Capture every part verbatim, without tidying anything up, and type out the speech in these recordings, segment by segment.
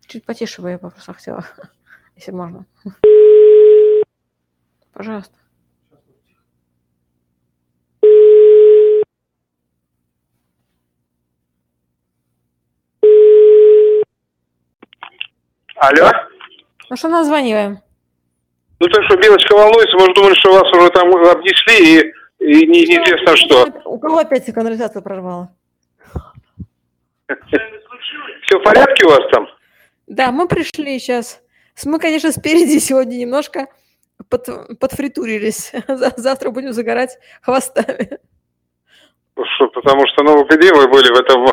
Чуть потише бы я просто хотела, если можно. Пожалуйста. Алло? Ну что названиваем? Ну так что Белочка волнуется, может думать, что вас уже там обнесли и, и не, неизвестно что. У кого опять канализацию прорвало? Все в порядке у вас там? Да, мы пришли сейчас. Мы, конечно, спереди сегодня немножко под, подфритурились. Завтра будем загорать хвостами. Что, потому что, ну, где вы были в этом,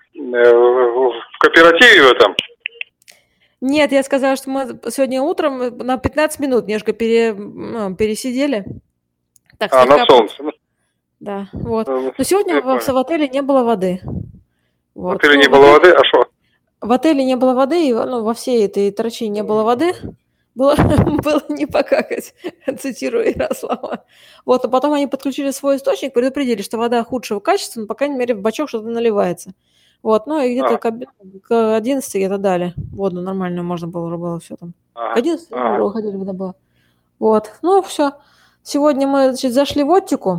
в кооперативе в этом? Нет, я сказала, что мы сегодня утром на пятнадцать минут немножко пере, ну, пересидели. Так, а, на солнце. Под... Да, вот. Ну, но сегодня в, в отеле не было воды. Вот. В отеле ну, не было воды, а что? В отеле не было воды, и ну, во всей этой торчи не было воды. Было, было не покакать, цитирую Ярослава. Вот, а потом они подключили свой источник, предупредили, что вода худшего качества, но, по крайней мере, в бачок что-то наливается. Вот, ну и где-то а. к, к одиннадцати где-то дали воду нормальную, можно было уже было все там. А. К одиннадцати а. уже выходили, вода была. Вот, ну все. Сегодня мы, значит, зашли в оптику.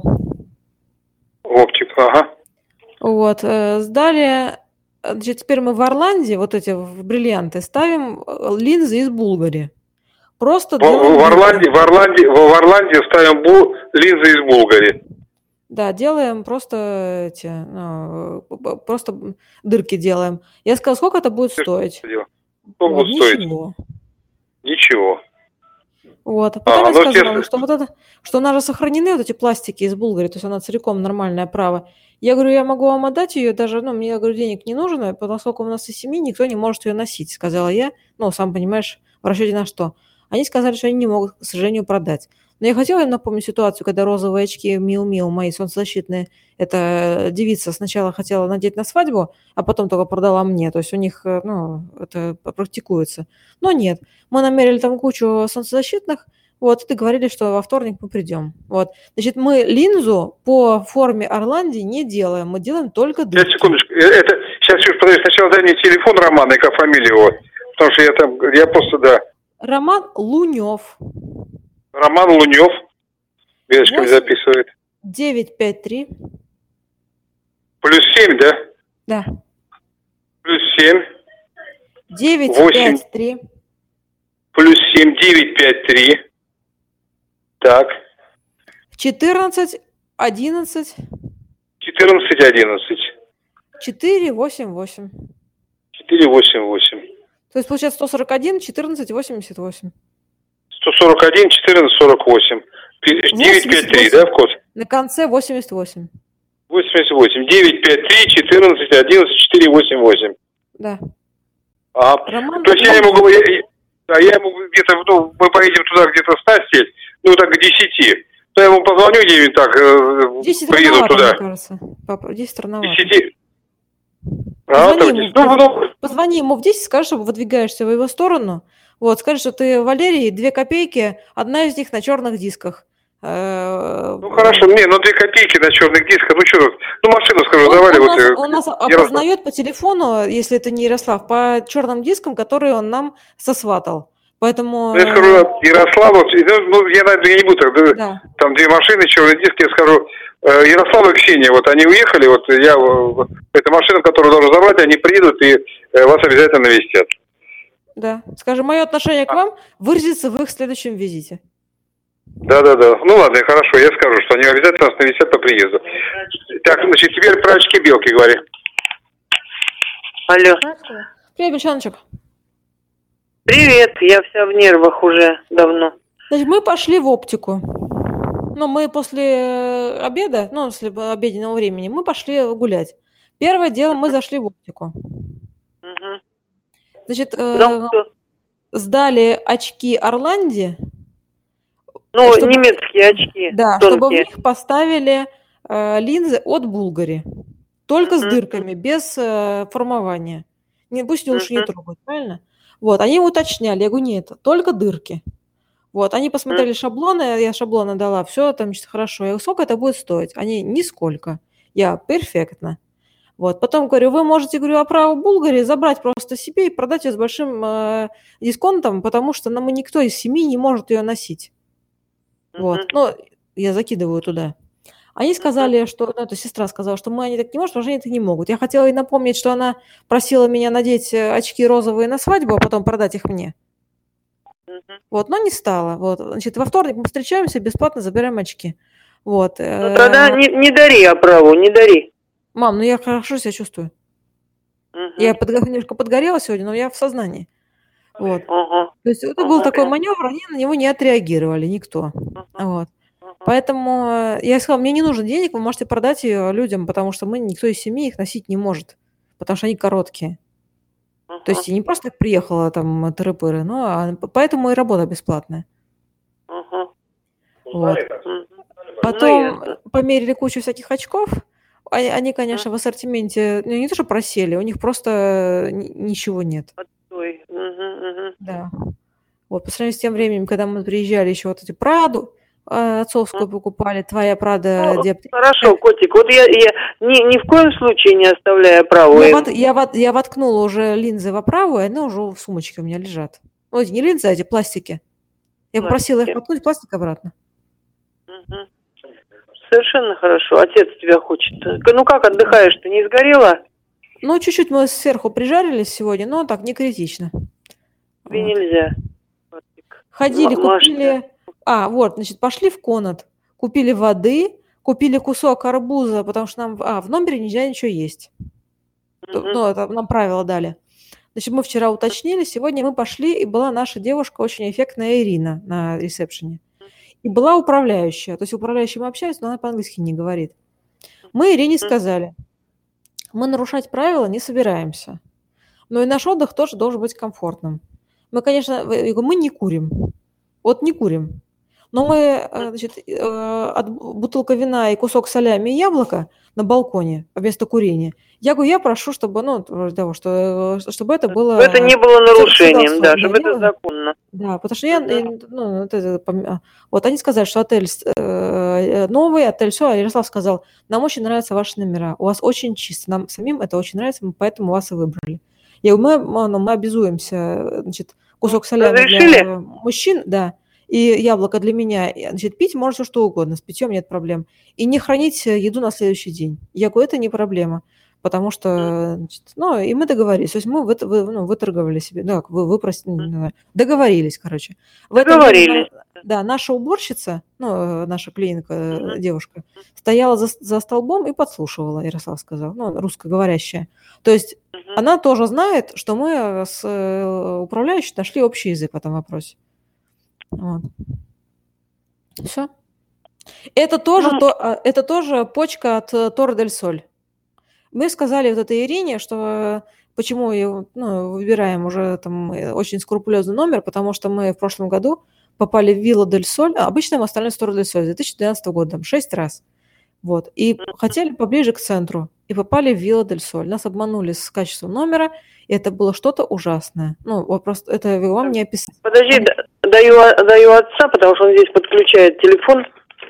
В оптику, ага. Вот, э, сдали... Значит, теперь мы в Орланде, вот эти в бриллианты, ставим линзы из Булгари. Просто в, в, Орланде, в, Орланде, в Орланде ставим бу, линзы из Булгари. Да, делаем просто эти, ну, просто дырки делаем. Я сказала, сколько это будет стоить? Сколько вот, будет стоить? Ничего. Ничего. Вот. А потом а, я сказала, ну, что вот это, что у нас же сохранены вот эти пластики из Булгари, то есть она целиком нормальное право. Я говорю, я могу вам отдать ее, даже, ну, мне, я говорю, денег не нужно, поскольку у нас из семьи никто не может ее носить, сказала я. Ну, сам понимаешь, в расчете на что. Они сказали, что они не могут, к сожалению, продать. Но я хотела им напомнить ситуацию, когда розовые очки Миу-Миу, мои солнцезащитные, эта девица сначала хотела надеть на свадьбу, а потом только продала мне. То есть у них, ну, это практикуется. Но нет, мы намерили там кучу солнцезащитных, вот, и договорились, что во вторник мы придем. Вот. Значит, мы линзу по форме Орланди не делаем, мы делаем только дырки. Сейчас, секундочку. Это, сейчас, подожди, сначала дай мне телефон Романа и как фамилию его. Потому что я там, я просто, да. Роман Лунев. Роман Лунев. Белочка мне записывает. девять пять три. Плюс семь, да? Да. Плюс семь. девять пять три. Плюс семь, девять пять три. Так. четырнадцать одиннадцать. четырнадцать одиннадцать. четыре восемь восемь. четыре восемь восемь. То есть получается сто сорок один, четырнадцать восемьдесят восемь. сто сорок один, четырнадцать сорок восемь. девять пять три, да, в код? На конце восемьдесят восемь. восемьдесят восемь. девять пять три, четырнадцать одиннадцать, четыре восемь восемь. Да. А, то есть я могу... Да, я ему где-то, ну, мы поедем туда где-то с Настей, ну, так к десяти. То я ему позвоню где-нибудь так, десять приеду рановато, туда. Мне кажется. Папа, десять рановато. десять. Позвони, а, ему, ну, ну, позвони ему в десять, скажи, что выдвигаешься в его сторону. Вот, скажи, что ты Валерий, две копейки, одна из них на черных дисках. Ну, хорошо, не, ну, две копейки на черных дисках, ну, что тут, ну, машину, скажу, он, давай. Он, вот, нас, он нас опознает по телефону, если это не Ярослав, по черным дискам, которые он нам сосватал. Поэтому... Ну, я скажу, Ярославу, ну, я, наверное, не буду, да. Там две машины, черный диск, я скажу, Ярослав и Ксения, вот они уехали, вот я, эта машина, которую должен забрать, они приедут и вас обязательно навестят. Да, скажем, мое отношение к вам выразится в их следующем визите. Да-да-да, ну ладно, хорошо, я скажу, что они обязательно нас навестят по приезду. Так, значит, теперь про очки Белки говори. Алло. Привет, Бельчаночек. Привет, я вся в нервах уже давно. Значит, мы пошли в оптику. Ну, мы после обеда, ну, после обеденного времени, мы пошли гулять. Первое дело, мы зашли в оптику. Угу. Значит, э, сдали очки Орланди. Ну, чтобы, немецкие очки. Да, тонкие. Чтобы в них поставили э, линзы от Булгари. Только uh-huh. с дырками, без э, формования. Не, пусть лучше uh-huh. не трогают, правильно? Вот, они уточняли, я говорю, нет, только дырки. Вот, они посмотрели uh-huh. шаблоны, я шаблоны дала, все там хорошо. Я говорю, сколько это будет стоить? Они, нисколько. Я, перфектно. Вот. Потом говорю, вы можете, говорю, оправу Булгари забрать просто себе и продать ее с большим э, дисконтом, потому что нам никто из семьи не может ее носить. Uh-huh. Вот. Ну, я закидываю туда. Они сказали, uh-huh. что, ну, эта сестра сказала, что мы они так не можем, потому что они так не могут. Я хотела ей напомнить, что она просила меня надеть очки розовые на свадьбу, а потом продать их мне. Uh-huh. Вот, но не стала. Вот. Значит, во вторник мы встречаемся, бесплатно забираем очки. Вот. Ну, тогда не, не дари оправу, не дари. Мам, ну я хорошо себя чувствую. Uh-huh. Я под, немножко подгорела сегодня, но я в сознании. Вот. Uh-huh. То есть это uh-huh. был такой маневр, они на него не отреагировали, никто. Uh-huh. Вот. Uh-huh. Поэтому я сказала, мне не нужно денег, вы можете продать ее людям, потому что мы, никто из семьи их носить не может, потому что они короткие. Uh-huh. То есть я не просто так приехала там тыры-пыры, но а, поэтому и работа бесплатная. Uh-huh. Вот. Uh-huh. Потом uh-huh. померили кучу всяких очков. Они, они, конечно, в ассортименте ну, не то, что просели, у них просто ничего нет. Отстой. Угу, угу. Да. Вот, по сравнению с тем временем, когда мы приезжали, еще вот эти Праду э, отцовскую покупали, твоя Прада... Ну, диап... Хорошо, котик, вот я, я ни, ни в коем случае не оставляю оправу. Я, вот, я, вот, я воткнула уже линзы в оправу, и они уже в сумочке у меня лежат. Ну, эти не линзы, а эти пластики. Я пластики. Попросила их воткнуть, пластик обратно. Угу. Совершенно хорошо. Отец тебя хочет. Ну как, отдыхаешь? Ты не сгорела? Ну, чуть-чуть мы сверху прижарились сегодня, но так, не критично. Тебе вот. Нельзя. Ходили, М- купили... А, вот, значит, пошли в Конот, купили воды, купили кусок арбуза, потому что нам... А, в номере нельзя ничего есть. Mm-hmm. Ну, это нам правила дали. Значит, мы вчера уточнили, сегодня мы пошли, и была наша девушка, очень эффектная Ирина на ресепшене. И была управляющая. То есть управляющая мы общались, но она по-английски не говорит. Мы Ирине сказали, мы нарушать правила не собираемся. Но и наш отдых тоже должен быть комфортным. Мы, конечно, мы не курим. Вот не курим. Но мы, значит, от бутылка вина и кусок салями и яблоко на балконе вместо курения. Я говорю, я прошу, чтобы, ну, вроде того, что, чтобы это было... Это не было нарушением, да, чтобы это законно. Да, потому что я, ну, это, вот они сказали, что отель э, новый, отель все, а Ярослав сказал, нам очень нравятся ваши номера, у вас очень чисто, нам самим это очень нравится, мы поэтому вас и выбрали. Я говорю, мы, мы, мы обязуемся, значит, кусок солями для мужчин, да, и яблоко для меня, значит, пить можно все что угодно, с питьем нет проблем, и не хранить еду на следующий день. Я говорю, это не проблема. Потому что, значит, ну, и мы договорились. То есть мы вы, вы, ну, выторговали себе, да, вы, вы mm. договорились, короче. В договорились. Этом, да, наша уборщица, ну, наша клиентка, mm. девушка, стояла за, за столбом и подслушивала, Ярослав сказал, ну, русскоговорящая. То есть mm-hmm. она тоже знает, что мы с управляющей нашли общий язык в этом вопросе. Вот. Все. Это тоже, mm. то, это тоже почка от Торре дель Соль. Мы сказали вот этой Ирине, что почему ну, выбираем уже там очень скрупулезный номер, потому что мы в прошлом году попали в Вилла дель Соль, а обычно мы остались в Торре дель Соль с две тысячи двенадцатого года, там, шесть раз. Вот. И хотели поближе к центру, и попали в Вилла дель Соль. Нас обманули с качеством номера, и это было что-то ужасное. Ну, вот просто это вам не описать. Подожди, даю, даю отца, потому что он здесь подключает телефон.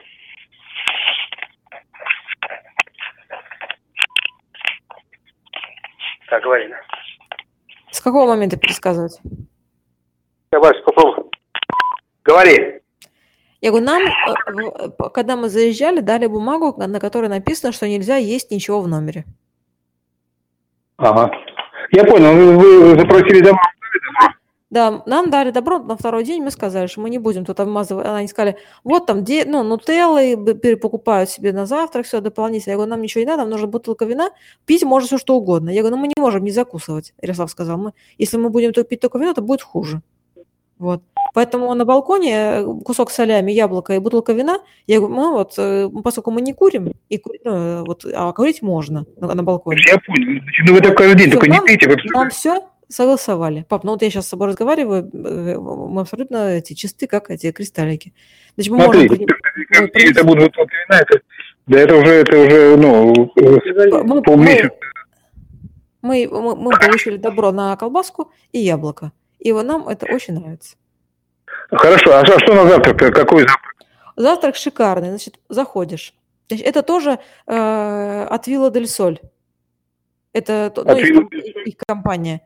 Так, говори. С какого момента пересказывать? Давай, попробуй. Говори. Я говорю, нам, когда мы заезжали, дали бумагу, на которой написано, что нельзя есть ничего в номере. Ага. Я понял, вы запросили добро. Да, нам дали добро, на второй день мы сказали, что мы не будем тут обмазывать. Они сказали, вот там, де, ну, нутеллы покупают себе на завтрак, все дополнительно. Я говорю, нам ничего не надо, нам нужна бутылка вина, пить можно все что угодно. Я говорю, ну мы не можем не закусывать, Ярослав сказал. Мы, если мы будем пить только вино, то будет хуже. Вот. Поэтому на балконе кусок солями, яблоко и бутылка вина, я говорю, ну вот, поскольку мы не курим, и, ну, вот, а курить можно на, на балконе. Я понял, ну вы так каждый день, только не пейте. Вы... Нам все согласовали. Пап, ну вот я сейчас с собой разговариваю, мы абсолютно эти чисты, как эти кристаллики. Значит, мы Смотри, можем... это, это будут бутылка вина, это, да это уже, это уже, ну, мы, полмесяца. Мы, мы, мы получили добро на колбаску и яблоко. И нам это очень нравится. Хорошо, а что на завтрак? Какой завтрак? Завтрак шикарный. Значит, заходишь. Значит, это тоже э, от Вилла дель Соль. Это ну, их, их компания.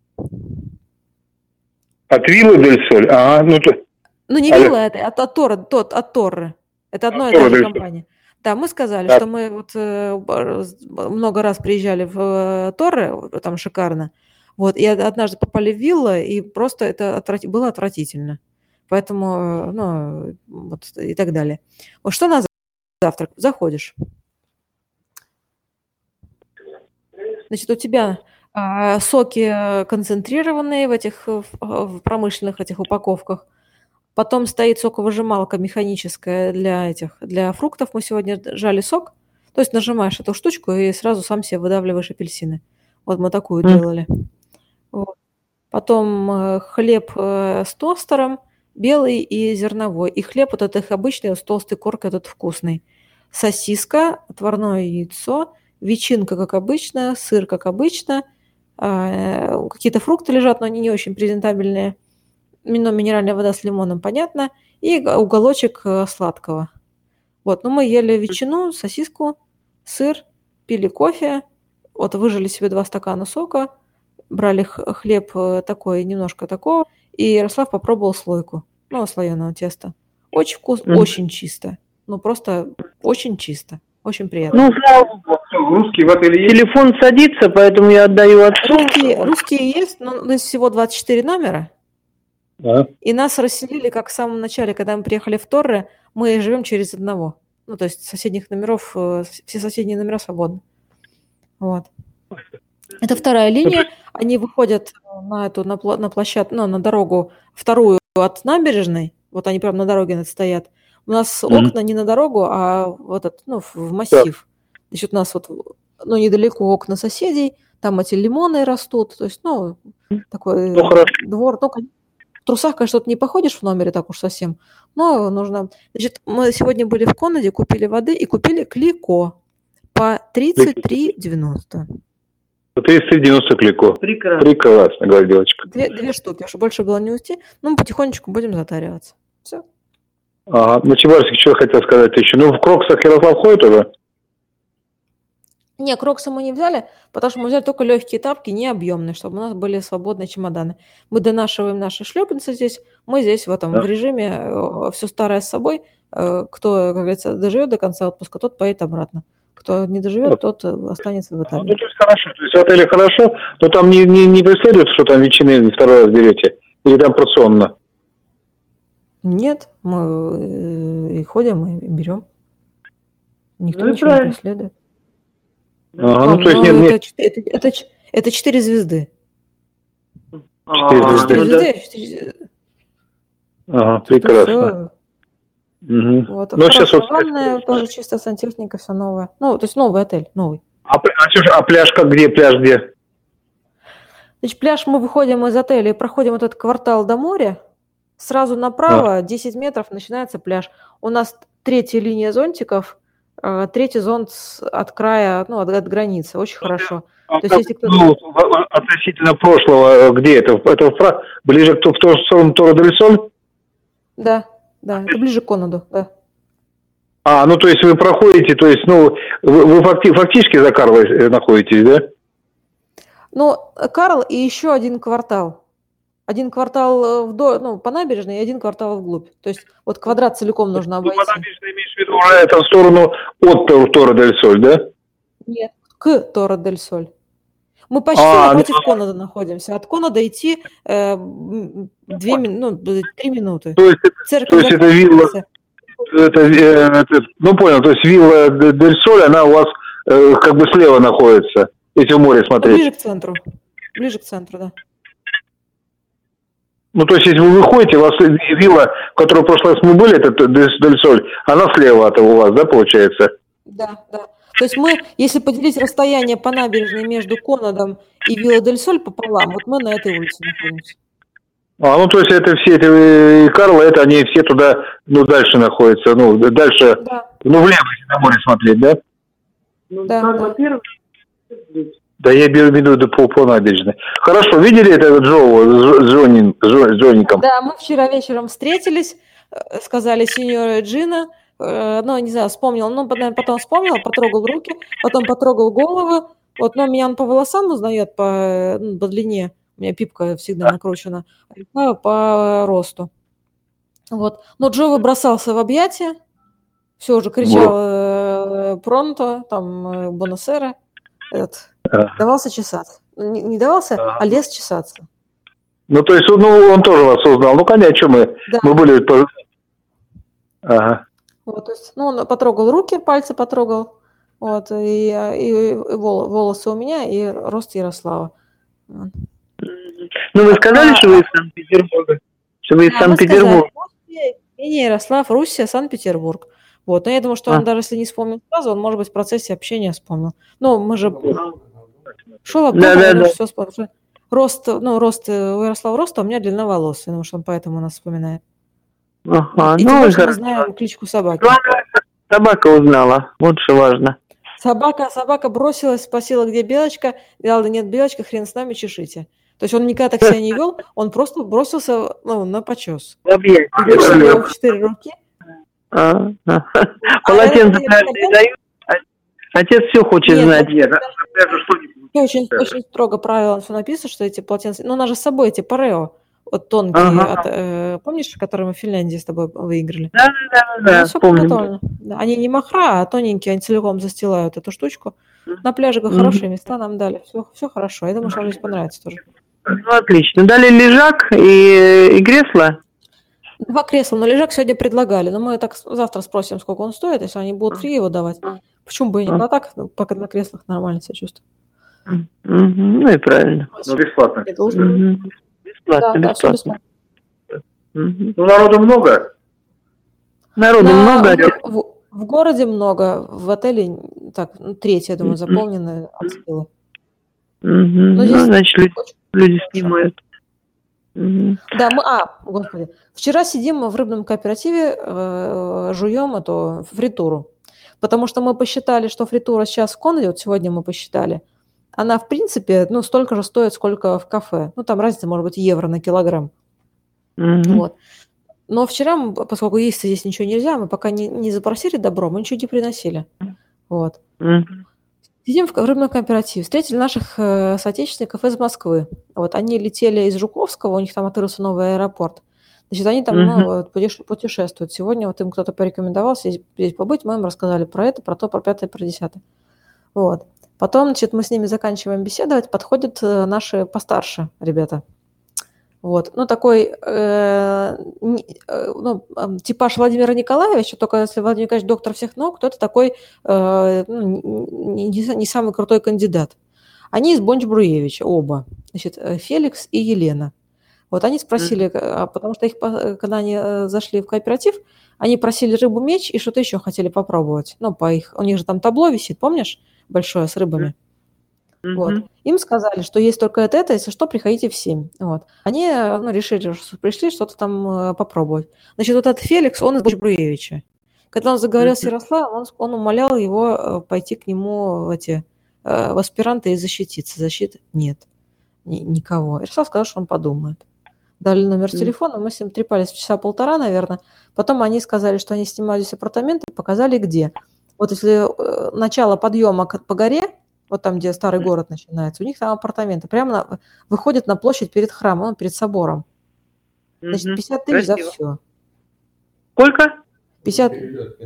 От Виллы Дель Соль? Ага, ну, то... ну не Вилла, это от, от Торры, тот, от Торры. Это одна и та же компания. Да, мы сказали, да. что мы вот э, много раз приезжали в э, Торры, там шикарно, вот, и однажды попали в Вилла, и просто это отврат... было отвратительно. Поэтому, ну, вот, и так далее. Вот что на завтрак? Заходишь. Значит, у тебя а, соки концентрированные в этих в промышленных этих упаковках. Потом стоит соковыжималка механическая для этих, для фруктов. Мы сегодня жали сок. То есть нажимаешь эту штучку и сразу сам себе выдавливаешь апельсины. Вот мы такую mm. делали. Вот. Потом хлеб с тостером, белый и зерновой. И хлеб вот этот обычный, с толстой коркой, этот вкусный. Сосиска, отварное яйцо, ветчинка, как обычно, сыр, как обычно. Какие-то фрукты лежат, но они не очень презентабельные. Минеральная вода с лимоном, понятно, и уголочек сладкого. Вот, ну мы ели ветчину, сосиску, сыр, пили кофе, вот выжили себе два стакана сока, брали хлеб такой, немножко такого, и Ярослав попробовал слойку, ну, слоеного теста. Очень вкусно, mm. очень чисто, ну, просто очень чисто, очень приятно. Ну, русский в ателье телефон садится, поэтому я отдаю отцу. Русские, русские есть, но у нас всего двадцать четыре номера. Да. И нас расселили, как в самом начале, когда мы приехали в Торры, мы живем через одного. Ну, то есть соседних номеров, все соседние номера свободны. Вот. Это вторая линия. Они выходят на эту, на, на площадку, ну, на дорогу вторую от набережной. Вот они прямо на дороге стоят. У нас mm-hmm. окна не на дорогу, а вот этот, ну, в массив. Да. Значит, у нас вот, ну, недалеко окна соседей, там эти лимоны растут. То есть, ну, такой ну, двор. Ну, в трусах, конечно, тут не походишь в номере так уж совсем, но нужно... Значит, мы сегодня были в Конаде, купили воды и купили Клико по тридцать три девяносто. По тридцать три девяносто Клико. Прекрасно. Прекрасно, говорит девочка. Две, две штуки, чтобы больше было не уйти. Ну, мы потихонечку будем затариваться. Все. Ага, ну, Чебарсик, что хотел сказать еще? Ну, в Кроксах Ярослав ходит уже? Не, кроксы мы не взяли, потому что мы взяли только легкие тапки, не объемные, чтобы у нас были свободные чемоданы. Мы донашиваем наши шлепанцы здесь, мы здесь в этом да. в режиме э, все старое с собой. Э, кто, как говорится, доживет до конца отпуска, тот поедет обратно. Кто не доживет, вот. тот останется в Италии. Ну, то есть хорошо, то есть в отеле хорошо, но там не, не, не преследует, что там ветчины второй раз берете? Или там порционно? Нет, мы и ходим, и берем. Никто ну, ничего правильно. не преследует. Ага, ну, то есть нет, это, нет. Это, это, это четыре звезды. Четыре звезды. Четыре звезды. Четыре... Ага, прекрасно. Угу. Вот, ну, сейчас вот... ванная, тоже чисто сантехника, все новое. Ну, то есть новый отель, новый. А, а, а пляж как где? Пляж где? Значит, пляж мы выходим из отеля и проходим этот квартал до моря. Сразу направо, а. десять метров, начинается пляж. У нас третья линия зонтиков. Третий зонт от края, ну, от, от границы. Очень ну, хорошо. А, То есть, если кто-то... ну, относительно прошлого, где это? Это в, ближе к в ту сторону Торре дель Соль? Да, да, это ближе к Конаду, да. А, ну, то есть вы проходите, то есть, ну, вы, вы факти, фактически за Карлой находитесь, да? Ну, Карл и еще один квартал. Один квартал вдоль, ну, по набережной и один квартал вглубь. То есть вот квадрат целиком нужно обойти. Ну, по набережной имеешь в виду уже это в сторону от Торре дель Соль, да? Нет, к Торре дель Соль. Мы почти а, напротив ну... Конада находимся. От Конада идти э, две, ну, три минуты. То есть, то есть это вилла, это, это, ну понял, то есть вилла дель Соль, она у вас э, как бы слева находится, если в море смотреть. Ближе к центру, ближе к центру, да. Ну, то есть, если вы выходите, у вас вилла, в которой в прошлый раз мы были, это Дель Соль, она слева от у вас, да, получается? Да, да. То есть мы, если поделить расстояние по набережной между Конадом и Вилла Дель Соль пополам, вот мы на этой улице находимся. А, ну, то есть, это все эти Карлы, это они все туда, ну, дальше находятся, ну, дальше, да. Ну, влево, если на море смотреть, да? Ну, да, Карла первый. Да, я беру в виду по, по набережной. Хорошо, видели это Джо с Джонни, Джонником? Да, мы вчера вечером встретились, сказали сеньора Джина, ну, не знаю, вспомнил, ну, потом вспомнил, потрогал руки, потом потрогал голову, Вот, но меня он по волосам узнает, по, ну, по длине. У меня пипка всегда накручена. А по росту. Вот. Но Джо бросался в объятия. Все уже кричал э, пронто, там, э, бонасера. Этот, А. давался чесаться. Не, не давался, а. а лез чесаться. Ну, то есть, ну, он тоже вас узнал. Ну, конечно, мы, да. мы были... Ага. Вот, то есть, ну, он потрогал руки, пальцы потрогал. Вот, и, и, и волосы у меня, и рост Ярослава. Ну, вы сказали, а, что вы из Санкт-Петербурга? Что вы из да, Санкт-Петербурга? Не Ярослав, Руссия, Санкт-Петербург. Вот, но я думаю, что а. он даже если не вспомнил сразу, он, может быть, в процессе общения вспомнил. Ну, мы же... Шел об да, да, да. все вспомнил. Рост, ну, рост, у Ярослава роста, а у меня длина волос. Я думаю, что он поэтому нас вспоминает. Ага, и ну, мы знаем кличку собаки. Собака узнала, вот что важно. Собака, собака бросилась, спросила, где Белочка. Сказала, да нет, Белочка, хрен с нами, чешите. То есть он никогда так себя не вел, он просто бросился, ну, на почес. Держал его в четыре руки. Полотенце пляжные дают. Отец все хочет знать. Очень, очень строго правило все написано, что эти полотенца... Ну, у нас же с собой эти парео, вот тонкие, ага. от, э, помнишь, которые мы в Финляндии с тобой выиграли? Да, да, да, да, помню. Да, они не махра, а тоненькие, они целиком застилают эту штучку. На пляже mm-hmm. хорошие места нам дали, все, все хорошо. Я думаю, что вам здесь понравится тоже. Ну, отлично. Дали лежак и, и кресло? Два кресла, но лежак сегодня предлагали. Но мы так завтра спросим, сколько он стоит, если они будут фри его давать. Почему бы и нет? А так, ну, пока на креслах нормально себя чувствую. Mm-hmm. Ну и правильно. Ну, бесплатно. Mm-hmm. Бесплатно, да, бесплатно. Да, mm-hmm. Ну, народу много? Народу на, много? В, в, в городе много, в отеле, так, ну, треть, я думаю, заполнены от силы. Mm-hmm. Ну, значит, люди, люди снимают. Mm-hmm. Да, мы, а, господи, вчера сидим в рыбном кооперативе, э, жуем эту фритуру, потому что мы посчитали, что фритура сейчас в Конде, вот сегодня мы посчитали, она, в принципе, ну, столько же стоит, сколько в кафе. Ну, там разница, может быть, евро на килограмм. Mm-hmm. Вот. Но вчера, мы, поскольку есть здесь ничего нельзя, мы пока не, не запросили добро, мы ничего не приносили. Вот. Mm-hmm. Сидим в рыбном кооперативе, встретили наших э, соотечественников из Москвы. Вот, они летели из Жуковского, у них там открылся новый аэропорт. Значит, они там mm-hmm. ну, путешествуют. Сегодня вот им кто-то порекомендовал здесь, здесь побыть, мы им рассказали про это, про то, про пятое, про десятое. Вот. Потом, значит, мы с ними заканчиваем беседовать, подходят наши постарше ребята. Вот. Ну, такой э, ну, типаж Владимира Николаевича, только если Владимир Николаевич доктор всех наук, то это такой э, ну, не, не самый крутой кандидат. Они из Бонч-Бруевича, оба. Значит, Феликс и Елена. Вот они спросили, mm-hmm. потому что их, когда они зашли в кооператив, они просили рыбу-меч и что-то еще хотели попробовать. Ну, по их, у них же там табло висит, помнишь, большое с рыбами. Mm-hmm. Вот. Им сказали, что есть только это, это, если что, приходите в семь. Вот. Они ну, решили, что пришли что-то там попробовать. Значит, вот этот Феликс, он из Бонч-Бруевича. Когда он заговорил mm-hmm. с Ярославом, он, он умолял его пойти к нему в, эти, в аспиранты и защититься. Защиты нет. Ни, никого. Ярослав сказал, что он подумает. Дали номер телефона, мы с ним трепались часа полтора, наверное. Потом они сказали, что они снимают здесь апартаменты, показали где. Вот если начало подъема по горе, вот там, где старый город начинается, у них там апартаменты. Прямо на, выходят на площадь перед храмом, ну, перед собором. Значит, пятьдесят тысяч за все. Сколько? пятьдесят,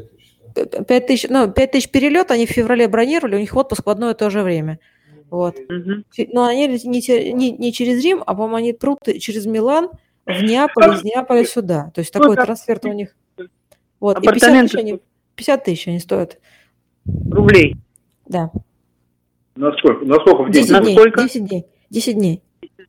пять тысяч, ну, пять тысяч перелет, они в феврале бронировали, у них отпуск в одно и то же время. Вот. Mm-hmm. Но они не, не, не через Рим, а, по-моему, они прут через Милан в Неаполь, из Неаполя сюда. То есть такой ну, трансфер-то у них. Вот. И пятьдесят тысяч, они, пятьдесят тысяч они стоят. Рублей? Да. На сколько? На сколько в день? десять дней. десять дней. десять дней.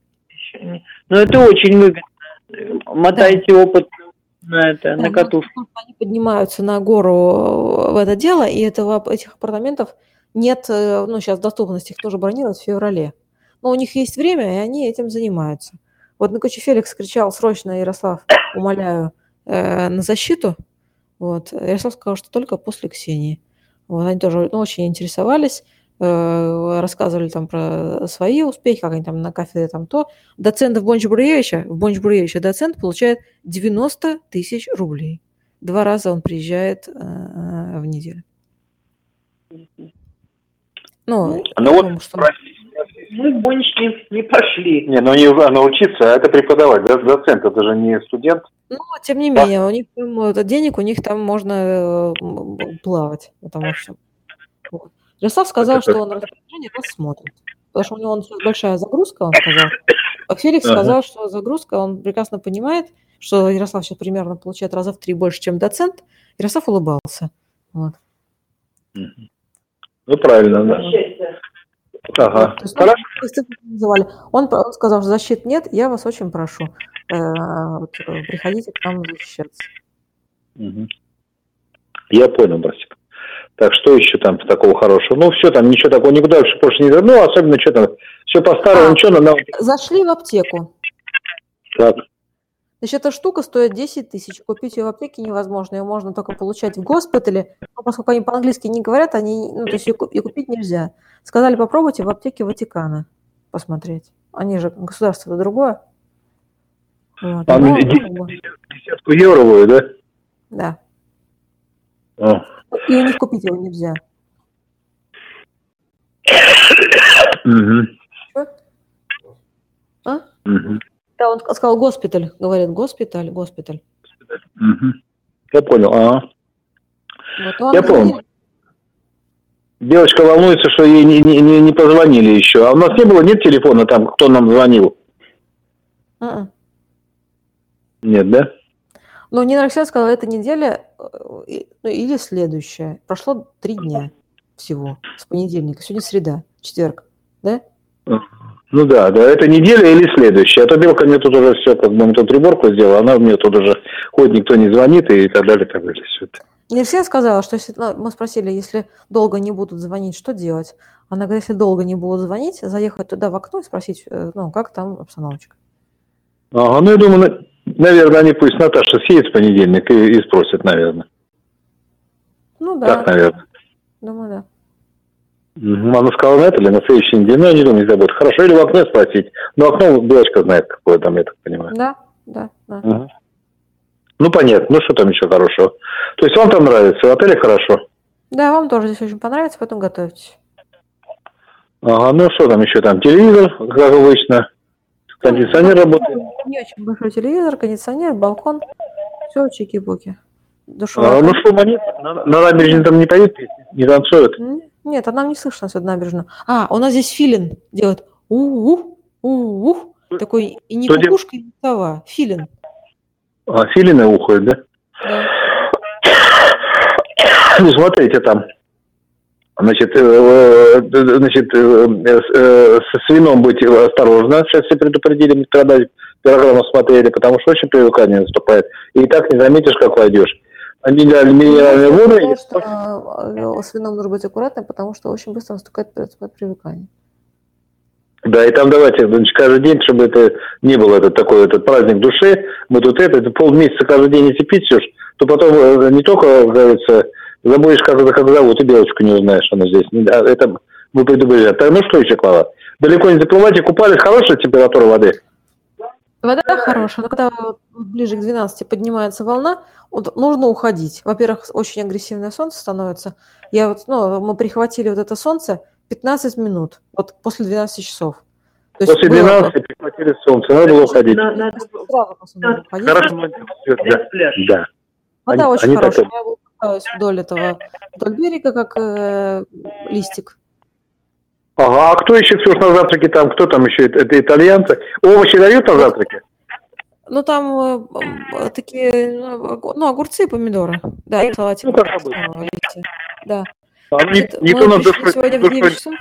Ну, это очень выгодно. Мотайте да. опыт на это, да, на катушку. Они поднимаются на гору в это дело, и этого, этих апартаментов нет, ну, сейчас доступности, их тоже бронировать в феврале. Но у них есть время, и они этим занимаются. Вот на Коче Феликс кричал срочно: Ярослав, умоляю, э, на защиту. Вот. Ярослав сказал, что только после Ксении. Вот. Они тоже ну, очень интересовались, э, рассказывали там про свои успехи, как они там на кафедре там то. Доцент в Бонч-Бруевича, в Бонч-Бруевича доцент получает девяносто тысяч рублей. Два раза он приезжает э, в неделю. Ну, ну вот, думаю, что... Мы в Бонч не, не пошли. Не, ну не научиться, а это преподавать, да, доцент, это же не студент. Ну, тем не менее, у них это денег, у них там можно плавать в этом во всем. Вот. Ярослав сказал, что он распоряжение рассмотрит, потому что у него сейчас большая загрузка, он сказал. А Феликс ага. сказал, что загрузка, он прекрасно понимает, что Ярослав сейчас примерно получает раза в три больше, чем доцент. Ярослав улыбался. Вот. Ну, правильно, да. Ага. То есть, он, он, он сказал, что защит нет, я вас очень прошу, э, вот, приходите к нам защищаться. Угу. Я понял, братик. Так, что еще там такого хорошего? Ну, все там, ничего такого, никуда больше не... Ну, особенно что там, все по-старому, а, ничего... На... Зашли в аптеку. Так. Значит, эта штука стоит десять тысяч. Купить ее в аптеке невозможно. Ее можно только получать в госпитале. Но поскольку они по-английски не говорят, они, ну, то есть ее купить нельзя. Сказали, попробуйте в аптеке Ватикана посмотреть. Они же, государство-то другое. Вот. А, Но, десятку евровую, да? Да. А. И у них купить его нельзя. Угу. А? Угу. Да, он сказал госпиталь, говорит, госпиталь, госпиталь. Угу. Я понял, ага. Вот Я понял. Девочка волнуется, что ей не, не, не позвонили еще. А у нас не было, нет телефона там, кто нам звонил? А-а. Нет, да? Ну, Нина Алексеевна сказала, эта неделя ну, или следующая. Прошло три дня всего с понедельника. Сегодня среда, четверг, да? Ну да, да, это неделя или следующая. А то Белка мне тут уже все, как бы мы тут приборку сделала, она мне тут уже ходит, никто не звонит и так далее, и так далее. Все это. Не все сказала, что если, ну, мы спросили, если долго не будут звонить, что делать? Она говорит, если долго не будут звонить, заехать туда в окно и спросить, ну, как там обстановочка. Ага, ну я думаю, наверное, они пусть Наташа съедет в понедельник и, и спросят, наверное. Ну да. Так, наверное. Думаю, да. Она сказала на это или на следующей неделе, ну, я не думаю, не забудет. Хорошо, или в окно спросить. Но окно девочка знает, какое там, я так понимаю. Да, да, да. Угу. Ну, понятно. Ну, что там еще хорошего? То есть вам там нравится, в отеле хорошо? Да, вам тоже здесь очень понравится, поэтому готовьтесь. Ага, ну, что там еще там? Телевизор, как обычно. Кондиционер ну, работает. Не очень большой телевизор, кондиционер, балкон. Все, чики-буки. Душевая. А, ну, что, монет? На, на набережной там не поют песни? Не танцуют? Нет, а нам не слышно сюда набережную. А, у нас здесь филин делает у-у, у-у. Такой и не кукушка, и не сова. Филин. А, филины уходят, да? Да. Ну, смотрите там. Значит, э, значит э, э, со свином быть осторожно. Сейчас все предупредили, когда программу смотрели, потому что очень привыкание наступает. И так не заметишь, как войдешь. Минеральные воды. Я считаю, что с вином нужно быть аккуратным, потому что очень быстро наступает привыкание. Да, и там давайте, значит, каждый день, чтобы это не был этот такой этот праздник души, мы тут это, это полмесяца каждый день если пить все, то потом не только, говорится, забудешь, как, как зовут, и белочку не узнаешь, она здесь. Это мы предупреждаем. Так, ну что еще, Клава? Далеко не заплывайте, купались, хорошая температура воды? Вода хорошая, но когда ближе к двенадцати поднимается волна, вот, нужно уходить. Во-первых, очень агрессивное солнце становится. Я вот, ну, мы прихватили вот это солнце пятнадцать минут, вот после двенадцати часов. То есть после двенадцати прихватили солнце, надо было уходить. Надо сразу после надо уходить. Хорошо, да. да. Вода они, очень они хорошая. так... Я выпускаюсь вдоль этого, вдоль берега, как э, листик. Ага, а кто еще, Ксюш, на завтраке там? Кто там еще? Это итальянцы? Овощи дают на завтраке? Ну, там э, такие, ну, огурцы и помидоры. Да, и салатик. Ну, как обычно. Да. А Значит, никто мы на пришли душу, сегодня душу... в девять часов.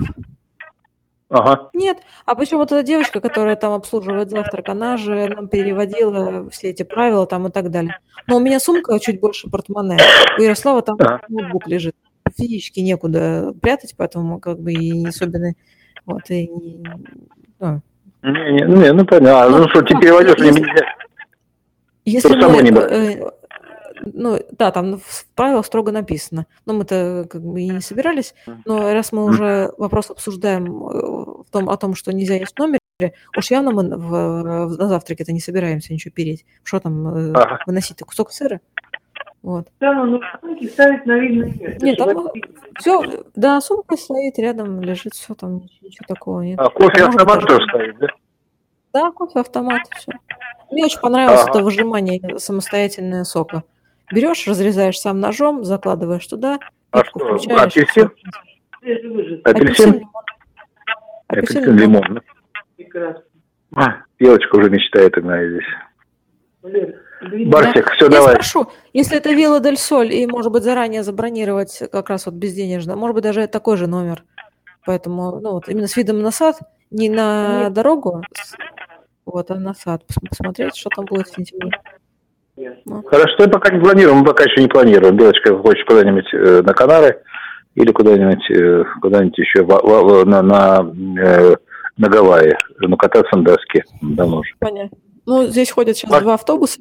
Ага. Нет, а причем вот эта девочка, которая там обслуживает завтрак, она же нам переводила все эти правила там и так далее. Но у меня сумка чуть больше портмоне. У Ярослава там ага. ноутбук лежит. Физически некуда прятать, поэтому как бы и не особенно... Вот, и не... Ну. Не, не, не, ну понятно. А, ну, ну что, ты переводишь, если, нельзя. Если мы... Не ну, да, там в правилах строго написано. Но мы-то как бы и не собирались. Но раз мы уже вопрос обсуждаем в том, о том, что нельзя есть в номере, уж явно мы в, в, на завтраке-то не собираемся ничего переть. Что там, ага. выносить-то? Кусок сыра? Вот. Да, ну сумки ставить на видное место. Нет, там все, да, сумка стоит рядом, лежит, все там, ничего такого нет. А кофе-автомат тоже стоит, да? Да, кофе-автомат, все. Мне очень понравилось Ага. это выжимание самостоятельное сока. Берешь, разрезаешь сам ножом, закладываешь туда, А пипку что, включаешь. апельсин? Апельсин, Апельсин? лимон. Апельсин, Апельсин, лимон. лимон. да? Прекрасно. А, девочка уже мечтает игнать здесь. Валер, Барсик, Да. все, Я давай. спрошу, если это Вилла дель Соль, и, может быть, заранее забронировать как раз вот безденежно, может быть, даже такой же номер. Поэтому, ну, вот именно с видом на сад, не на Нет. дорогу, с- вот, а на сад пос- посмотреть, что там будет в сентябре. Ну, Хорошо, я пока не планирую, мы пока еще не планируем. Девочка хочет куда-нибудь э, на Канары или куда-нибудь э, куда-нибудь еще в- в- на, на, э, на Гавайи, ну, кататься на доске. Давно уже. понятно. Ну, здесь ходят сейчас А- два автобуса.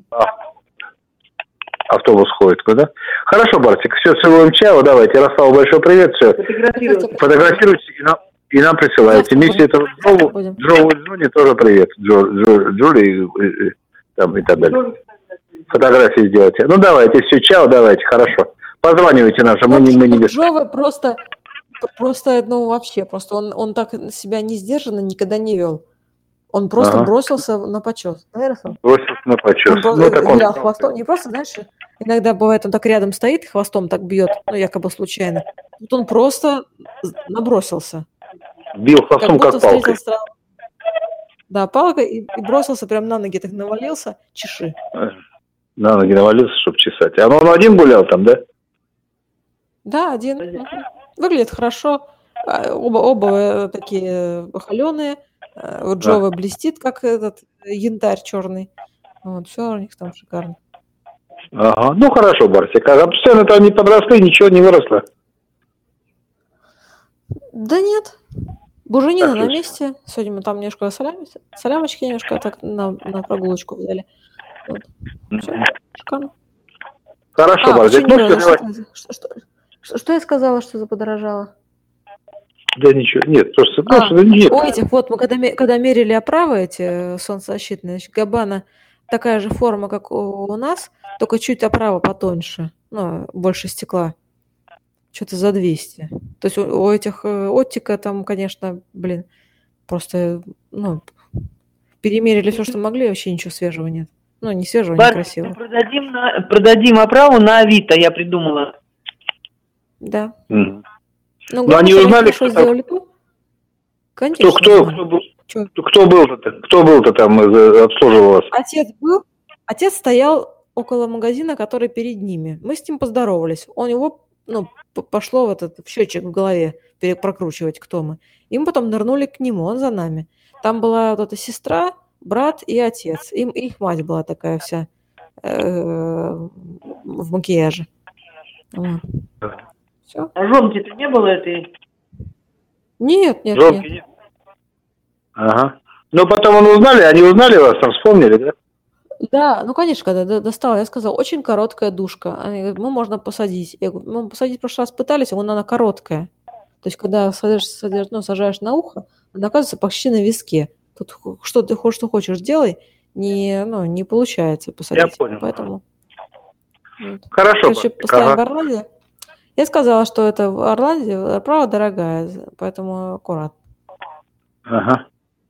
Автобус ходит куда? Хорошо, Барсик, все, целуем, чао, давайте. Ярославу большой привет, все. фотографировать. Фотографируйте и нам, и нам присылайте. Завтра Вместе будем. этого Джоу, Будем. Джоу и Джуни тоже привет. Джо, Джо, Джули и, и- и там, и так далее. Фотографии сделайте. Ну, давайте, все, чао, давайте, хорошо. Позванивайте нам, что мы не, мы не без... Джова просто, просто, ну, вообще, просто он, он так себя не сдержанно никогда не вел. Он просто Ага. бросился на почет. Да, Ярослав? Бросился на почет. Он просто Ну, так он... вилял хвостом. Не просто, знаешь, иногда бывает, он так рядом стоит и хвостом так бьет, ну, якобы случайно. Тут он просто набросился. Бил Как хвостом, будто как палкой. встретил сразу. Да, палкой и, и бросился прям на ноги, так навалился, чеши. На ноги навалился, чтобы чесать. А он один гулял там, да? Да, один. Мгм. Выглядит хорошо. А, Оба, оба э, такие холеные. Вот Джова блестит, как этот янтарь черный. Вот, все у них там шикарно. Ага. Ну, хорошо, Барсик. А цены-то они подросли, ничего не выросло. Да нет. Буженина Так, на слушай. месте. Сегодня мы там немножко солями, солямочки немножко так на, на прогулочку взяли. Вот. Все, шикарно. Хорошо, А, Барсик. Ну, пшеничное, все, давай. что, что, что, что- что я сказала, что заподорожало? Да ничего, нет, просто, А, просто нет. у этих, вот мы когда, ме- когда мерили оправы эти э, солнцезащитные, значит, Габбана такая же форма, как у, у нас, только чуть оправа потоньше, ну, больше стекла. Что-то за двести. То есть у, у этих э, оттика там, конечно, блин, просто, ну, перемерили все, что могли, вообще ничего свежего нет. Ну, не свежего, не Барсик, красивого. мы продадим, на, продадим оправу на Авито, я придумала. Да. Мгм. Ну, Но они главное, что узнали, хорошо кто там- сделали то. Конечно. Кто, кто, узнали. кто, был, Чё? кто был-то, кто был-то там, э, обслуживал вас? Отец был, отец стоял около магазина, который перед ними. Мы с ним поздоровались. У него, ну, п- пошло в этот в счетчик в голове пере- прокручивать, кто мы. И мы потом нырнули к нему, он за нами. Там была вот эта сестра, брат и отец. Им их мать была такая вся э, в макияже. Все. А жонки-то не было этой? Нет, нет, Жонки нет. нет? Ага. Ну, потом они узнали, они узнали вас, там вспомнили, да? Да, ну, конечно, когда до- достала, я сказала, очень короткая душка. Они говорят, ну, можно посадить. Я говорю, ну, посадить в прошлый раз пытались, а вон она короткая. То есть, когда садишь, садишь, ну, сажаешь на ухо, она оказывается почти на виске. Тут ху- что ты хочешь, что хочешь, делай, не, ну, не получается посадить. понял. Поэтому... вот. Хорошо, Короче, Барсик, постоянно ага. в Орланде. Я сказала, что это в Орланде, право дорогая, поэтому аккуратно. Ага.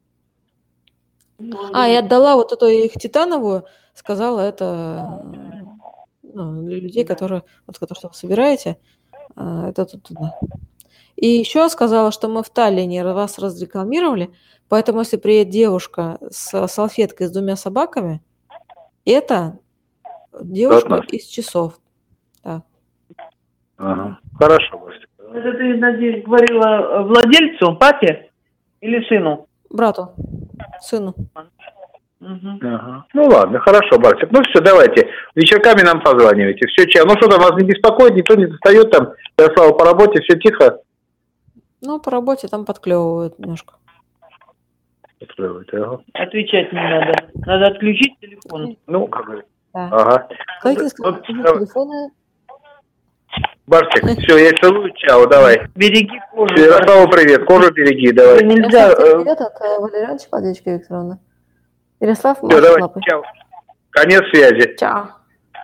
А, и отдала вот эту их титановую, сказала, это ну, для людей, которые, вот, которые что вы собираете, а, это тут туда. И еще сказала, что мы в Таллине вас разрекламировали, поэтому если приедет девушка с салфеткой с двумя собаками, это девушка Ладно. из часов. Да. Ага. Хорошо, Барсик. Это ты, надеюсь, говорила владельцу, папе или сыну? Брату, сыну. Угу. Ага. Ну ладно, хорошо, Барсик. Ну все, давайте. Вечерками нам позванивайте. Все, чай. Ну что там, вас не беспокоит, никто не достает там. Ярослава по работе, все тихо. Ну, по работе там подклевывают немножко. Открывайте, ага. Отвечать не надо. Надо отключить телефон. Ну, как говорится. Да. Ага. Кладите Вот, телефоны. Барсик, все, я целую, чао, давай. Береги кожу. Ярославу привет, кожу береги, давай. Нельзя. э, Привет от э, Валерьяновича Владимировича Викторовна. Ярослав, Все, машет давай, лапой. чао. Конец связи. Чао.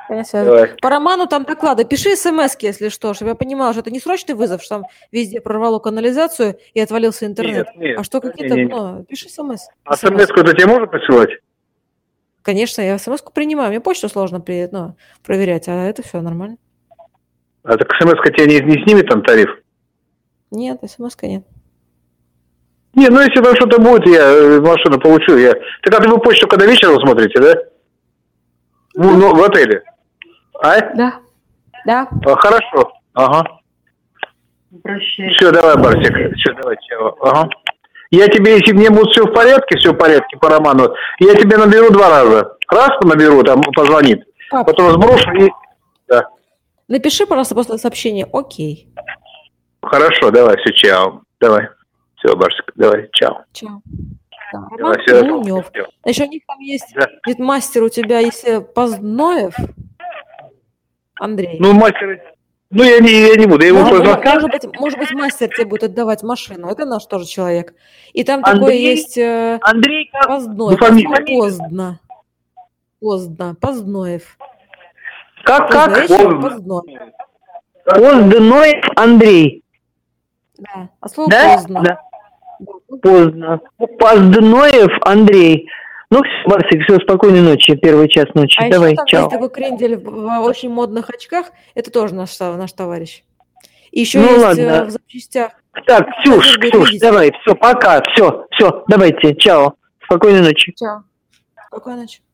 Давай. По Роману там доклады. Пиши смс-ки, если что, чтобы я понимала, что это не срочный вызов, что там везде прорвало канализацию и отвалился интернет. Нет, нет, а что какие-то... Нет, нет. Ну, пиши смс. А смс-ку это тебе можно посылать? Конечно, я смс-ку принимаю. Мне почту сложно при... ну, проверять, а это все нормально. А так смс-ка тебе не, не снимет там тариф? Нет, смс-ка нет. Не, ну если там что-то будет, я машину получу. Я... Так а ты вы почту когда вечером смотрите, да? В, ну, в отеле? А? Да. Да. А, хорошо. Ага. Прощай. Все, давай, Барсик. Все, давай, чао. Ага. Я тебе, если мне будет все в порядке, все в порядке по Роману, я тебе наберу два раза. Раз наберу, там позвонит. Пап. Потом сброшу и... Да. Напиши, пожалуйста, после сообщения. Окей. Хорошо, давай, все, чао. Давай. Все, Барсик, давай, чао. Чао. Да, давай, все, все. Еще у них там есть, да. Ведь мастер у тебя, если Поздноев, Андрей. Ну, мастер, ну я не, я не буду, я его может, может, может, быть, может быть, мастер тебе будет отдавать машину, это наш тоже человек. И там Андрей, такой есть э, Андрей, Поздноев, ну, поздно, поздно, Поздноев. Как, как? Поздноев. Поздноев Андрей. Да, а слово да? поздно. Да. Поздно. Поздноев Андрей. Ну, Барсик, все, спокойной ночи, первый час ночи. А Давай, еще там чао. есть такой крендель в, в очень модных очках, это тоже наш, наш товарищ. И еще ну, есть ладно. в запчастях. Так, Ксюш, Ксюш, давай, все, пока, все, все, давайте, чао. Спокойной ночи. Чао. Спокойной ночи.